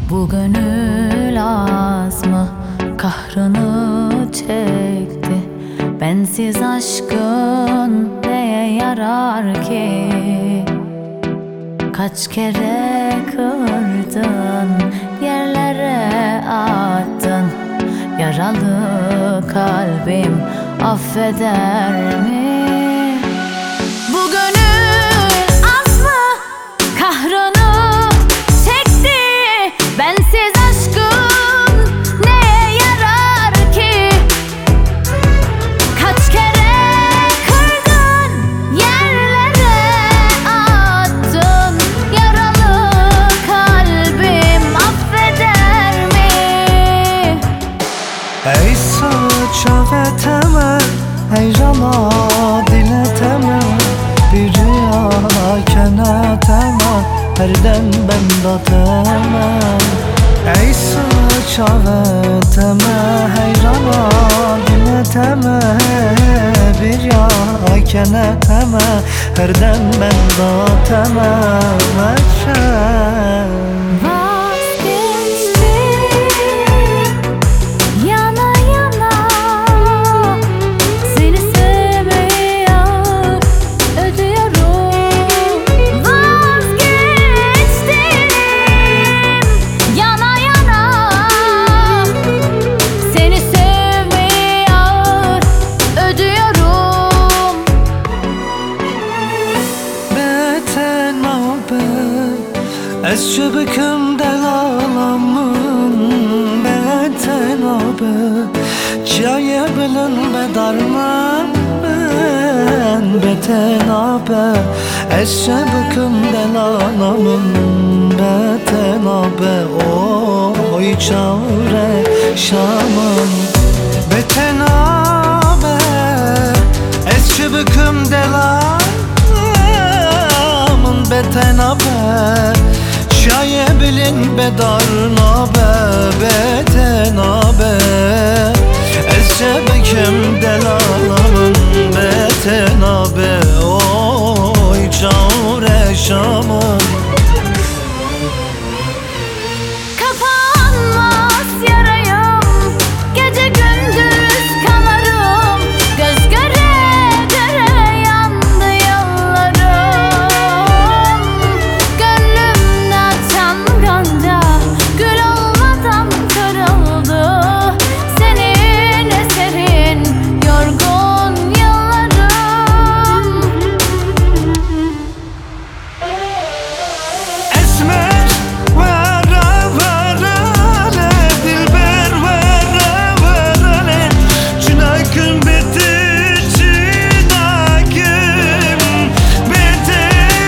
Bu gönül az mı kahrını çekti? Bensiz aşkın neye yarar ki? Kaç kere kırdın, yerlere attın. Yaralı kalbim affeder mi? Bu gönül az mı kahrını çekti? Bensiz aşkın neye yarar ki? Kaç kere kırdın, yerlere attın. Yaralı kalbim affeder mi? Ey saça ve temel, ey rana dile temel, bir rüya kene temel, herden benda temel. Ey saça ve temel, ey rana dile temel, bir rüya kene temel, herden benda temel. Ez çöbüküm delalamın beten abi, çaya bilin bedarman ben beten abi. Ez çöbüküm delalamın beten abi, oy çare şamın beten abi. Ez çöbüküm delalamın beten abi, şaye bilin bedarna be betena be. Ezcebekim delalamın betena be, oy çare şamın. Kapanmaz yarayım, gece gündüz kanarım. Göz göre göre yandı yollarım. Gönlümde atan gonca gül olmadan kırıldı. Senin eserin yorgun yıllarım. Esmer vere verele, dilber vere verele, çınakın bitti çınakım, bitti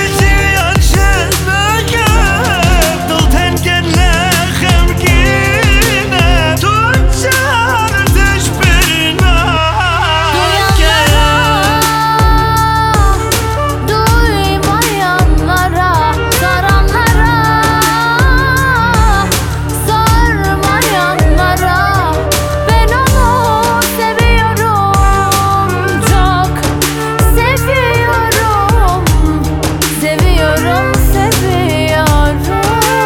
çınakım. Dıl tengenle hemgine, tutacağım düşbirine. Duymayanlara, soranlara, sormayanlara, ben onu seviyorum, çok seviyorum, seviyorum, seviyorum.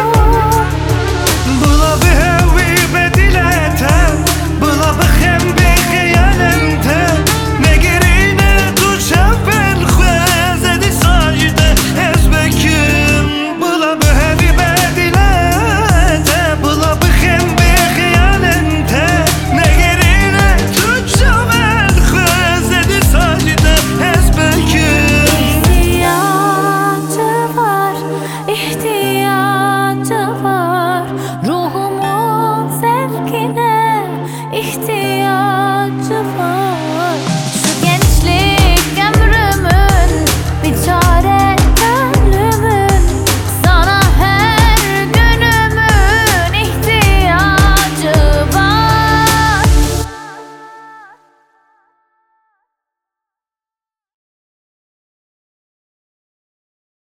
Bula bir hevi bedilete, bula bir hem bir hıyalente. Ne gerine tutacağım ben khwezedi sajde ezbekim. Bula bir hevi bedilete, bula bir hem bir hıyalente. Ne gerine tutacağım ben khwezedi sajde ezbekim. İhtiyacı var, ihtiyacı var. Ruhumun sevgine ihtiyacı